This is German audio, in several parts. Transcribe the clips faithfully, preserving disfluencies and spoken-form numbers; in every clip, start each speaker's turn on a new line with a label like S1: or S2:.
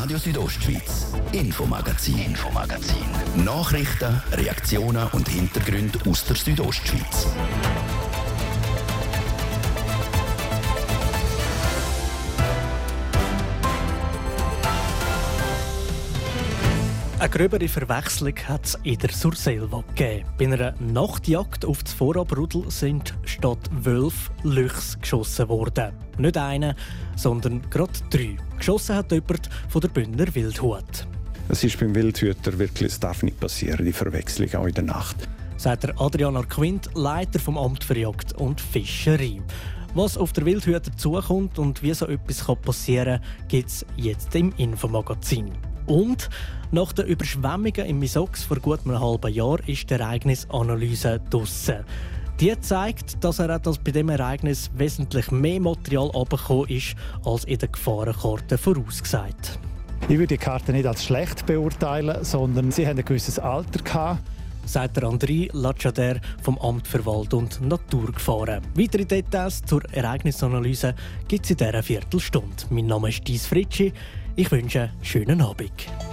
S1: Radio Südostschweiz, Infomagazin. Infomagazin. Nachrichten, Reaktionen und Hintergründe aus der Südostschweiz.
S2: Eine gröbere Verwechslung hat es in der Surselva gegeben. Bei einer Nachtjagd auf das Vorabrudel sind statt Wölfe Luchse geschossen worden. Nicht einer, sondern gerade drei. Geschossen hat jemand von der Bündner Wildhut.
S3: Es ist beim Wildhüter wirklich, es darf nicht passieren, die Verwechslung auch in der Nacht.
S2: Sagt der Adrian Arquint, Leiter vom Amt für Jagd und Fischerei. Was auf der Wildhüter zukommt und wie so etwas passieren kann, gibt es jetzt im Infomagazin. Und nach den Überschwemmungen im Misox vor gut einem halben Jahr ist die Ereignisanalyse draussen. Die zeigt, dass er auch bei diesem Ereignis wesentlich mehr Material abgekommen ist, als in der Gefahrenkarte vorausgesagt.
S4: Ich würde die Karte nicht als schlecht beurteilen, sondern sie haben ein gewisses Alter gehabt.
S2: Sagt der André Lachader vom Amt für Wald- und Naturgefahren. Weitere Details zur Ereignisanalyse gibt es in dieser Viertelstunde. Mein Name ist Dies Fritschi. Ich wünsche einen schönen Abend.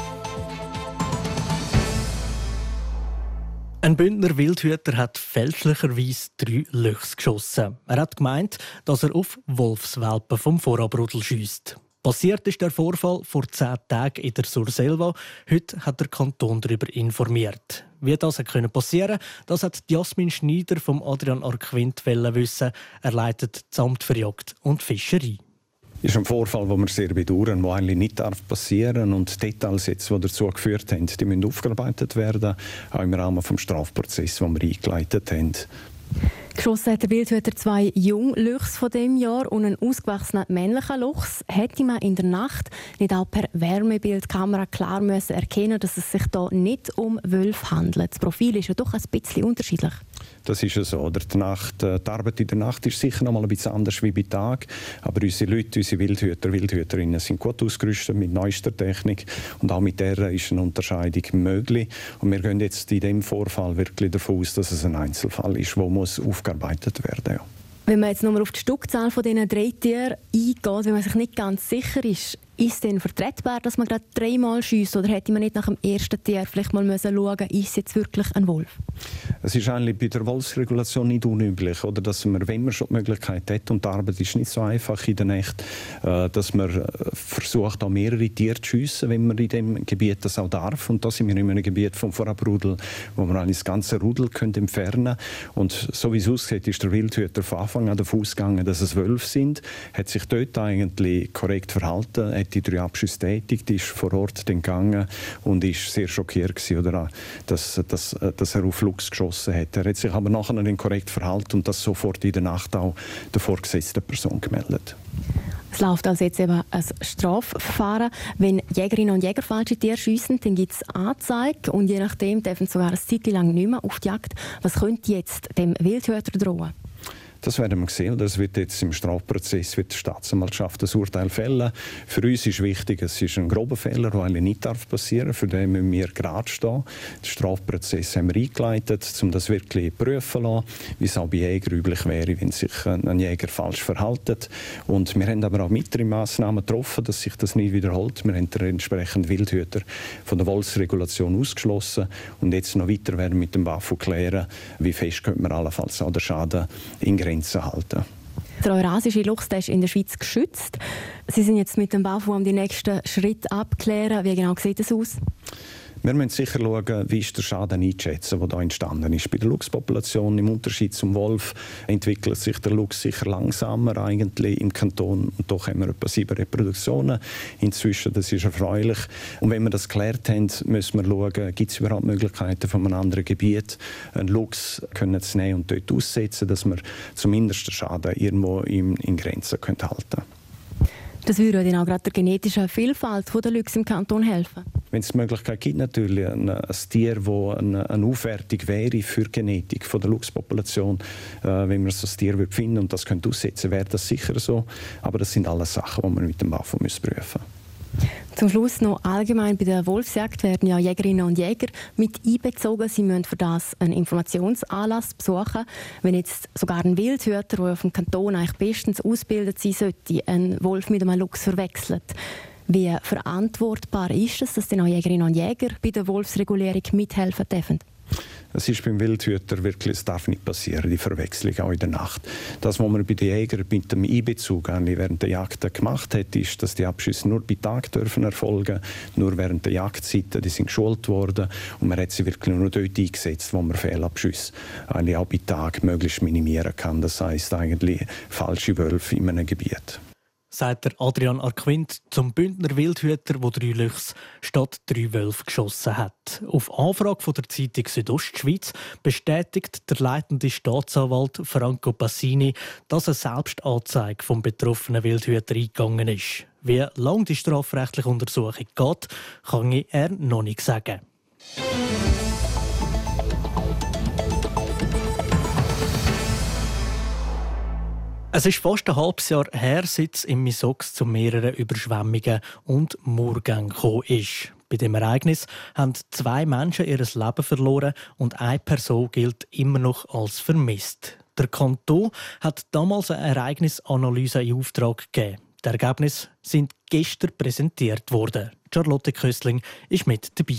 S2: Ein Bündner Wildhüter hat fälschlicherweise drei Luchse geschossen. Er hat gemeint, dass er auf Wolfswelpen vom Vorabrudel schiesst. Passiert ist der Vorfall vor zehn Tagen in der Surselva. Heute hat der Kanton darüber informiert. Wie das passieren konnte, das hat Jasmin Schneider vom Adrian Arquint wissen. Er leitet das Amt für Jagd und Fischerei.
S3: Das ist ein Vorfall, den wir sehr bedauern, der eigentlich nicht passieren darf. Und die Details, jetzt, die dazu geführt haben, die müssen aufgearbeitet werden, auch im Rahmen des Strafprozesses, den wir eingeleitet haben.
S5: Geschossen hat der Wildhüter zwei Jungluchse von diesem Jahr und einen ausgewachsenen männlichen Luchs. Hätte man in der Nacht nicht auch per Wärmebildkamera klar müssen erkennen, dass es sich hier nicht um Wölfe handelt. Das Profil ist ja doch ein bisschen unterschiedlich.
S3: Das ist ja so. Die, Nacht, die Arbeit in der Nacht ist sicher noch mal ein bisschen anders wie bei Tag. Aber unsere Leute, unsere Wildhüter, Wildhüterinnen sind gut ausgerüstet mit neuester Technik. Und auch mit der ist eine Unterscheidung möglich. Und wir gehen jetzt in diesem Vorfall wirklich davon aus, dass es ein Einzelfall ist, der muss aufgearbeitet werden muss. Ja.
S5: Wenn man jetzt nochmal auf die Stückzahl von diesen drei Tieren eingeht, wenn man sich nicht ganz sicher ist, ist es denn vertretbar, dass man gerade dreimal schiesst? Oder hätte man nicht nach dem ersten Tier vielleicht mal schauen müssen, ist es jetzt wirklich ein Wolf?
S3: Es ist eigentlich bei der Wolfsregulation nicht unüblich, oder? Dass man, wenn man schon die Möglichkeit hat, und die Arbeit ist nicht so einfach in der Nacht, äh, dass man versucht, auch mehrere Tiere zu schiessen, wenn man in dem Gebiet das auch darf. Und da sind wir in einem Gebiet vom Vorabrudel, wo man eigentlich das ganze Rudel entfernen können. Und so wie es aussieht, ist der Wildhüter von Anfang an davon ausgegangen, dass es Wölfe sind, hat sich dort eigentlich korrekt verhalten, hat die drei Abschüsse tätigt, ist vor Ort gegangen und ist sehr schockiert gewesen, oder, dass, dass, dass er auf Luchs geschossen hat. Er hat sich aber nachher nicht korrekt verhalten und das sofort in der Nacht auch der vorgesetzten Person gemeldet.
S5: Es läuft also jetzt eben ein Strafverfahren. Wenn Jägerinnen und Jäger falsche Tiere schiessen, dann gibt es Anzeige und je nachdem dürfen sie sogar eine Zeit lang nicht mehr auf die Jagd. Was könnte jetzt dem Wildhüter drohen?
S3: Das werden wir sehen. Das wird jetzt im Strafprozess wird die Staatsanwaltschaft das Urteil fällen. Für uns ist wichtig, es ist ein grober Fehler, der eigentlich nicht passieren darf. Für den müssen wir gerade stehen. Den Strafprozess haben wir eingeleitet, um das wirklich prüfen zu lassen, wie es auch bei Jägern üblich wäre, wenn sich ein Jäger falsch verhält. Und wir haben aber auch weitere Massnahmen getroffen, dass sich das nicht wiederholt. Wir haben den entsprechenden Wildhüter von der Wolfsregulation ausgeschlossen. Und jetzt noch weiter werden mit dem B A F U klären, wie fest könnte man allenfalls auch den Schaden in Grenzen halten.
S5: Der eurasische Luchs der ist in der Schweiz geschützt. Sie sind jetzt mit dem B A F U um die nächsten Schritte abklären. Wie genau sieht das aus?
S3: Wir müssen sicher schauen, wie ist der Schaden einschätzen, der hier entstanden ist. Bei der Luchspopulation, im Unterschied zum Wolf, entwickelt sich der Luchs sicher langsamer eigentlich im Kanton. Und doch haben wir etwa sieben Reproduktionen inzwischen. Das ist erfreulich. Und wenn wir das geklärt haben, müssen wir schauen, gibt es überhaupt Möglichkeiten von einem anderen Gebiet, einen Luchs können zu nehmen und dort aussetzen, dass wir zumindest den Schaden irgendwo in, in Grenzen können halten können.
S5: Das würde dann auch gerade der genetischen Vielfalt der Luchse im Kanton helfen.
S3: Wenn es die Möglichkeit gibt, natürlich ein, ein Tier, das eine, eine Aufwertung wäre für die Genetik von der Luchspopulation, äh, wenn wir so ein Tier finden und das könnte aussetzen, wäre das sicher so. Aber das sind alles Sachen, die wir mit dem B A F U prüfen müssen.
S5: Zum Schluss noch allgemein bei der Wolfsjagd werden ja Jägerinnen und Jäger mit einbezogen. Sie müssen für das einen Informationsanlass besuchen. Wenn jetzt sogar ein Wildhüter, der auf dem Kanton eigentlich bestens ausgebildet sein sollte, einen Wolf mit einem Luchs verwechselt, Wie verantwortbar ist es, dass die neuen Jägerinnen und Jäger bei der Wolfsregulierung mithelfen dürfen?
S3: Es ist beim Wildhüter wirklich, es darf nicht passieren, die Verwechslung auch in der Nacht. Das, was man bei den Jägern mit dem Einbezug während der Jagd gemacht hat, ist, dass die Abschüsse nur bei Tag dürfen erfolgen, nur während der Jagdzeiten, die sind geschult worden und man hat sie wirklich nur dort eingesetzt, wo man Fehlabschüsse eigentlich auch bei Tag möglichst minimieren kann. Das heisst eigentlich falsche Wölfe in einem Gebiet.
S2: Sagt der Adrian Arquint zum Bündner Wildhüter, der drei Luchse statt drei Wölfe geschossen hat. Auf Anfrage von der Zeitung Südostschweiz bestätigt der leitende Staatsanwalt Franco Passini, dass eine Selbstanzeige vom betroffenen Wildhüter eingegangen ist. Wie lange die strafrechtliche Untersuchung geht, kann er noch nicht sagen. Es ist fast ein halbes Jahr her, seit es im Misox zu mehreren Überschwemmungen und Murgängen gekommen ist. Bei dem Ereignis haben zwei Menschen ihr Leben verloren und eine Person gilt immer noch als vermisst. Der Kanton hat damals eine Ereignisanalyse in Auftrag gegeben. Die Ergebnisse sind gestern präsentiert worden. Charlotte Köstling war mit dabei.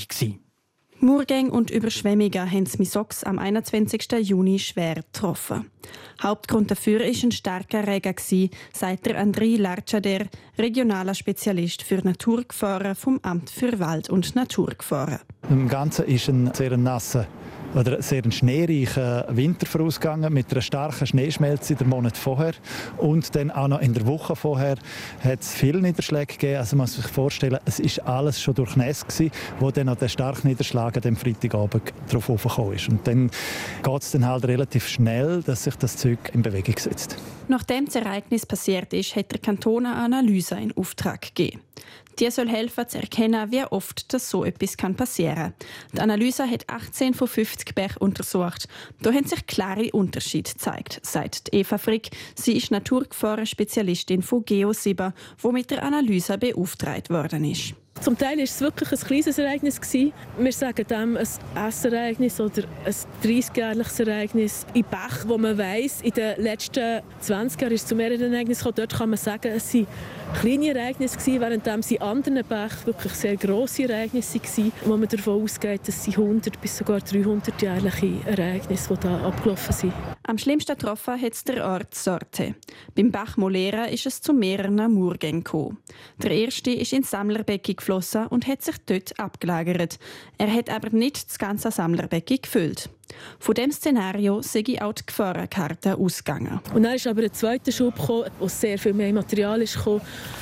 S6: Murgänge und Überschwemmungen haben das Misox am einundzwanzigsten Juni schwer getroffen. Hauptgrund dafür war ein starker Regen, sagt der Andrei Larchader, regionaler Spezialist für Naturgefahren vom Amt für Wald- und Naturgefahren.
S4: Im Ganzen ist ein sehr nasser oder sehr schneereicher Winter vorausgegangen mit einer starken Schneeschmelze den Monat vorher. Und dann auch noch in der Woche vorher hat es viele Niederschläge gegeben. Also man muss sich vorstellen, es ist alles schon durchnässt gewesen, wo dann noch der starke Niederschlag an dem Freitagabend drauf aufgekommen ist. Und dann geht es dann halt relativ schnell, dass sich das Zeug in Bewegung setzt.
S6: Nachdem das Ereignis passiert ist, hat der Kanton eine Analyse in Auftrag gegeben. Die soll helfen, zu erkennen, wie oft das so etwas passieren kann. Die Analyse hat achtzehn von fünfzig Bächen untersucht. Da haben sich klare Unterschiede gezeigt, sagt Eva Frick. Sie ist Naturgefahren-Spezialistin von Geo sieben, die mit der Analyse beauftragt worden ist.
S7: Zum Teil war es wirklich ein kleines Ereignis. Wir sagen dem ein Essereignis oder ein dreißigjährliches Ereignis. In Bach, wo man weiss, in den letzten zwanzig Jahren ist es zu mehreren Ereignissen gekommen. Dort kann man sagen, es waren kleine Ereignisse, während sie in anderen Bächen wirklich sehr grosse Ereignisse waren, wo man davon ausgeht, dass sie hundert bis sogar dreihundert-jährliche Ereignisse, die da abgelaufen sind.
S6: Am schlimmsten getroffen hat es der Ort Sorte. Beim Bach Molera ist es zu mehreren Murgängen gekommen. Der erste ist ins Sammlerbecken geflossen und hat sich dort abgelagert. Er hat aber nicht das ganze Sammlerbecken gefüllt. Von diesem Szenario sei auch die Gefahrenkarte ausgegangen.
S7: Und dann ist aber ein zweiter Schub gekommen, wo sehr viel mehr Material ist gekommen,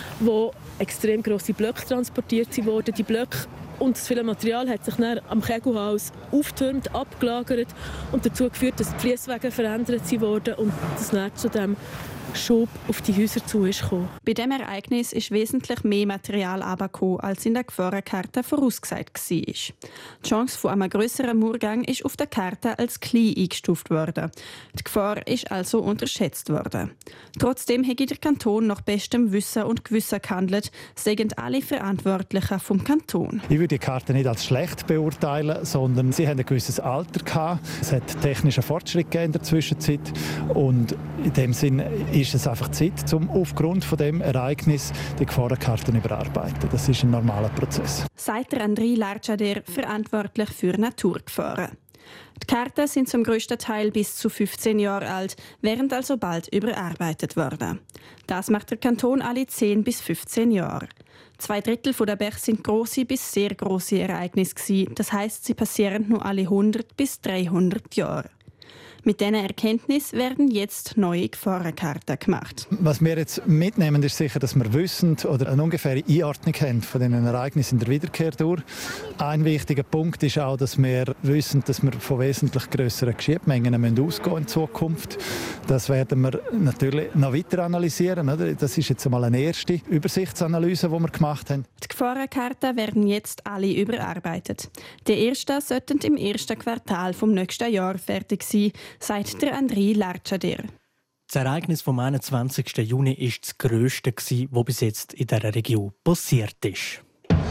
S7: wo extrem grosse Blöcke transportiert wurden. Die Blöcke und das viele Material hat sich dann am Kegelhaus aufgetürmt, abgelagert und dazu geführt, dass die Fliesswege verändert wurden und das dann zu dem Schub auf die Häuser zu ist gekommen.
S6: Bei diesem Ereignis ist wesentlich mehr Material herabgekommen, als in der Gefahrenkarte vorausgesagt war. Die Chance von einem grösseren Murgang ist auf der Karte als klein eingestuft worden. Die Gefahr ist also unterschätzt worden. Trotzdem hat der Kanton nach bestem Wissen und Gewissen gehandelt, sagen alle Verantwortlichen vom Kanton.
S4: Ich würde die Karte nicht als schlecht beurteilen, sondern sie haben ein gewisses Alter gehabt. Es hat technischen Fortschritt gegeben in der Zwischenzeit und in dem Sinn ist es einfach Zeit, um aufgrund von dem Ereignis die Gefahrenkarten zu überarbeiten. Das ist ein normaler Prozess.
S6: Sagt der Andrei Larchader, verantwortlich für Naturgefahren. Die Karten sind zum grössten Teil bis zu fünfzehn Jahre alt, während also bald überarbeitet werden. Das macht der Kanton alle zehn bis fünfzehn Jahre. Zwei Drittel der Bäche sind grosse bis sehr grosse Ereignisse. Das heisst, sie passieren nur alle hundert bis dreihundert Jahre. Mit diesen Erkenntnissen werden jetzt neue Gefahrenkarten gemacht.
S4: Was wir jetzt mitnehmen, ist sicher, dass wir wissen oder eine ungefähre Einordnung haben von den Ereignissen in der Wiederkehr durch. Ein wichtiger Punkt ist auch, dass wir wissen, dass wir von wesentlich grösseren Geschiebmengen ausgehen in Zukunft. Das werden wir natürlich noch weiter analysieren. Oder? Das ist jetzt einmal eine erste Übersichtsanalyse, die wir gemacht haben.
S6: Die Gefahrenkarten werden jetzt alle überarbeitet. Die ersten sollten im ersten Quartal des nächsten Jahres fertig sein, sagt der Andrei Larchader.
S2: Das Ereignis vom einundzwanzigsten Juni war das grösste, das bis jetzt in dieser Region passiert ist.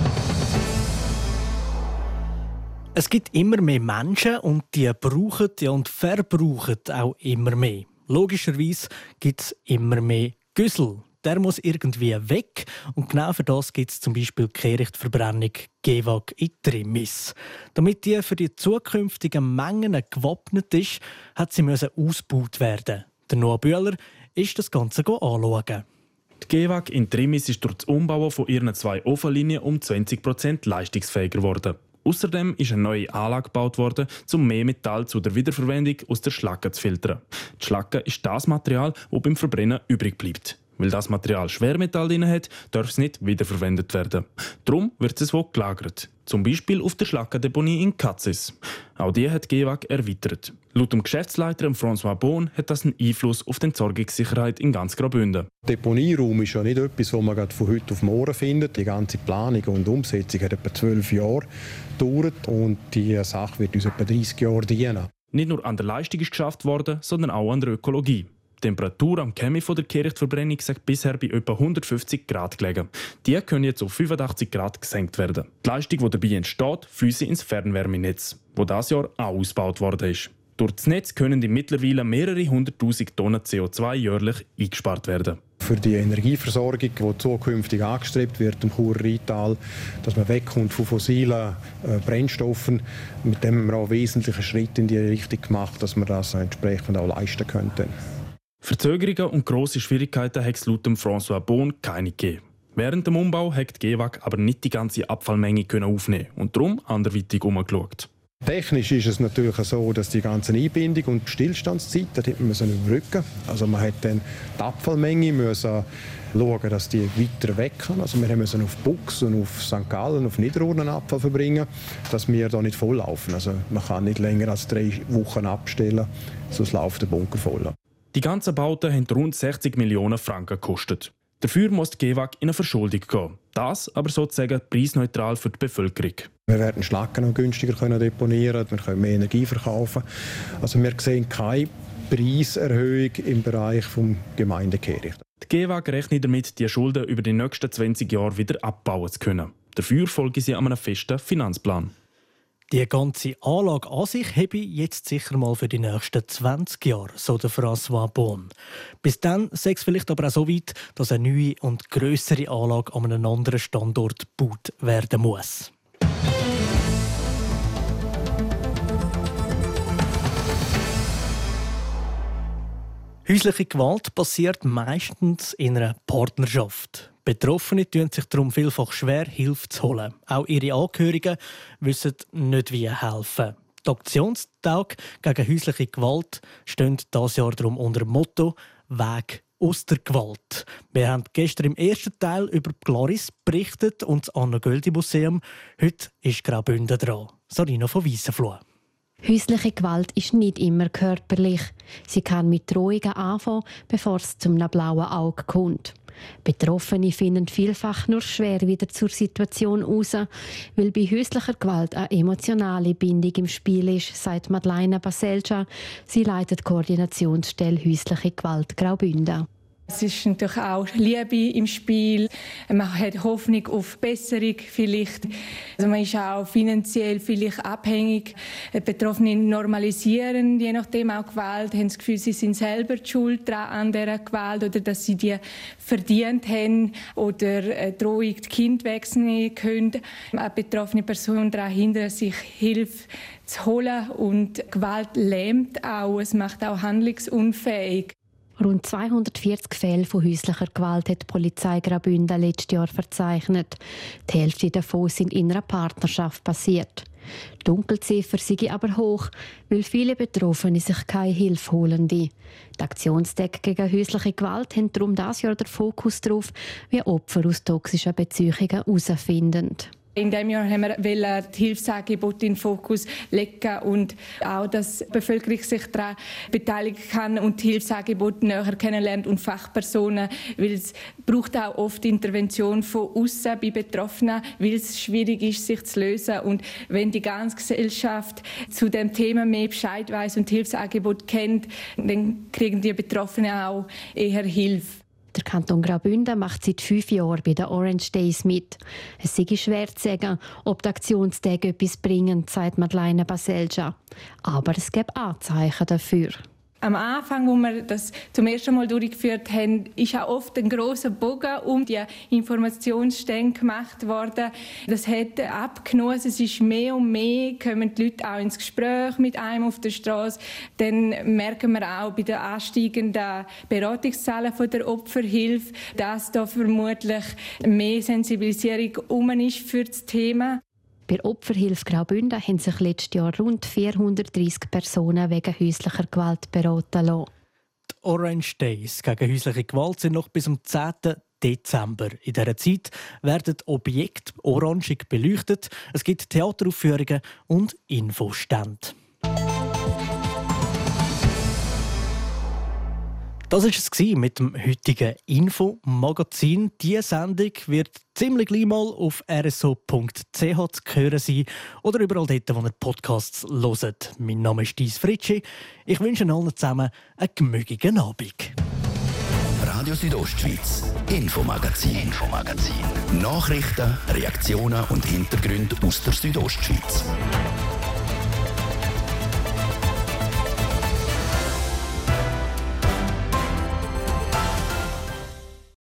S2: Es gibt immer mehr Menschen und die brauchen und verbrauchen auch immer mehr. Logischerweise gibt es immer mehr Güssel. der muss irgendwie weg. Und genau für das gibt es zum Beispiel die Kehrichtverbrennung G W A G in Trimis. Damit die für die zukünftigen Mengen gewappnet ist, hat sie müssen ausgebaut werden. Der Noah Bühler ist das Ganze anschauen.
S8: Die G W A G in Trimis ist durch das Umbauen von ihren zwei Ofenlinien um zwanzig Prozent leistungsfähiger geworden. Außerdem ist eine neue Anlage gebaut worden, um mehr Metall zu der Wiederverwendung aus der Schlacke zu filtern. Die Schlacke ist das Material, das beim Verbrennen übrig bleibt. Weil das Material Schwermetall drin hat, darf es nicht wiederverwendet werden. Darum wird es wo gelagert. Zum Beispiel auf der Schlackendeponie in Katzis. Auch die hat die G W A G erweitert. Laut dem Geschäftsleiter François Bohn hat das einen Einfluss auf die Entsorgungssicherheit in ganz Graubünden.
S9: Der Deponieraum ist ja nicht etwas, was man gerade von heute auf morgen findet. Die ganze Planung und Umsetzung hat etwa zwölf Jahre gedauert und die Sache wird uns etwa dreißig Jahre dienen.
S8: Nicht nur an der Leistung ist geschafft worden, sondern auch an der Ökologie. Die Temperatur am Chemie von der Kehrichtverbrennung sagt bisher bei etwa hundertfünfzig Grad gelegen. Die können jetzt auf fünfundachtzig Grad gesenkt werden. Die Leistung, die dabei entsteht, fließt ins Fernwärmenetz, das dieses Jahr auch ausgebaut worden ist. Durch das Netz können mittlerweile mehrere hunderttausend Tonnen C O zwei jährlich eingespart werden.
S9: Für die Energieversorgung, die zukünftig angestrebt wird im Churer-Rheintal, dass man wegkommt von fossilen äh, Brennstoffen, mit dem haben wir auch wesentliche Schritte in die Richtung gemacht, dass wir das entsprechend auch leisten könnten.
S8: Verzögerungen und grosse Schwierigkeiten hat es laut François Bohn keine gegeben. Während dem Umbau hat die G W A G aber nicht die ganze Abfallmenge aufnehmen und darum anderweitig umgeschaut.
S9: Technisch ist es natürlich so, dass die ganze Einbindung und die Stillstandszeit, das hätte man überbrücken. Also man hat dann die Abfallmenge müssen schauen, dass die weiter weg kann. Also wir müssen auf Bux und auf Sankt Gallen, auf Niederurnen Abfall verbringen, dass wir da nicht volllaufen. Also man kann nicht länger als drei Wochen abstellen, sonst läuft der Bunker voll.
S8: Die ganzen Bauten haben rund sechzig Millionen Franken gekostet. Dafür muss die G W A G in eine Verschuldung gehen. Das aber sozusagen preisneutral für die Bevölkerung.
S9: Wir werden Schlacken noch günstiger können deponieren, wir können mehr Energie verkaufen. Also wir sehen keine Preiserhöhung im Bereich des Gemeindekehricht.
S8: Die G W A G rechnet damit, die Schulden über die nächsten zwanzig Jahre wieder abbauen zu können. Dafür folgen sie einem festen Finanzplan.
S2: Die ganze Anlage an sich habe ich jetzt sicher mal für die nächsten zwanzig Jahre, so der François Bohn. Bis dann sei es vielleicht aber auch so weit, dass eine neue und grössere Anlage an einem anderen Standort gebaut werden muss. Häusliche Gewalt passiert meistens in einer Partnerschaft. Betroffene tun sich darum vielfach schwer, Hilfe zu holen. Auch ihre Angehörigen wissen nicht, wie helfen. Die Aktionstage gegen häusliche Gewalt stehen dieses Jahr darum unter dem Motto «Weg aus der Gewalt». Wir haben gestern im ersten Teil über Glaris berichtet und das Anna-Göldi-Museum. Heute ist Graubünden dran. Sarina von Weissenfloh.
S10: Häusliche Gewalt ist nicht immer körperlich. Sie kann mit Drohungen anfangen, bevor es zum blauen Auge kommt. Betroffene finden vielfach nur schwer wieder zur Situation raus, weil bei häuslicher Gewalt eine emotionale Bindung im Spiel ist, sagt Madeleine Baselja. Sie leitet die Koordinationsstelle Häusliche Gewalt Graubünden.
S11: Es ist natürlich auch Liebe im Spiel. Man hat Hoffnung auf Besserung vielleicht. Also man ist auch finanziell vielleicht abhängig. Die Betroffenen normalisieren je nachdem auch Gewalt, haben das Gefühl, sie sind selber die schuld an dieser Gewalt oder dass sie die verdient haben oder eine Drohung die Kind wegnehmen können. Eine betroffene Person daran hindert, sich Hilfe zu holen und Gewalt lähmt auch. Es macht auch handlungsunfähig.
S10: Rund zweihundertvierzig Fälle von häuslicher Gewalt hat die Polizei Graubünden letztes Jahr verzeichnet. Die Hälfte davon sind in einer Partnerschaft passiert. Die Dunkelziffer sei aber hoch, weil viele Betroffene sich keine Hilfe holen. Die Aktionstage gegen häusliche Gewalt haben darum dieses Jahr den Fokus darauf, wie Opfer aus toxischen Beziehungen herausfinden.
S11: In diesem Jahr haben wir die Hilfsangebote in den Fokus legen und auch, dass die Bevölkerung sich daran beteiligen kann und die Hilfsangebote näher kennenlernt und Fachpersonen, weil es braucht auch oft Intervention von außen bei Betroffenen, weil es schwierig ist, sich zu lösen. Und wenn die ganze Gesellschaft zu dem Thema mehr Bescheid weiss und Hilfsangebote kennt, dann kriegen die Betroffenen auch eher Hilfe.
S10: Der Kanton Graubünden macht seit fünf Jahren bei den Orange Days mit. Es sei schwer zu sagen, ob die Aktionstage etwas bringen, sagt Madeleine Baselja. Aber es gibt Anzeichen dafür.
S11: Am Anfang, wo wir das zum ersten Mal durchgeführt haben, ist auch oft ein grosser Bogen um die Informationsstände gemacht worden. Das hat abgenommen. Es ist mehr und mehr, kommen die Leute auch ins Gespräch mit einem auf der Straße. Dann merken wir auch bei den ansteigenden Beratungszahlen von der Opferhilfe, dass da vermutlich mehr Sensibilisierung um ist für das Thema.
S10: Bei der Opferhilfe Graubünden haben sich letztes Jahr rund vierhundertdreissig Personen wegen häuslicher Gewalt beraten lassen.
S2: Die Orange Days gegen häusliche Gewalt sind noch bis zum zehnten Dezember. In dieser Zeit werden Objekte orangig beleuchtet. Es gibt Theateraufführungen und Infostände. Das war es mit dem heutigen Infomagazin. Diese Sendung wird ziemlich gleich mal auf r s o punkt c h zu hören sein oder überall dort, wo ihr Podcasts hört. Mein Name ist Dies Fritschi. Ich wünsche allen zusammen einen gemütlichen Abend.
S1: Radio Südostschweiz, Infomagazin. Infomagazin. Nachrichten, Reaktionen und Hintergründe aus der Südostschweiz.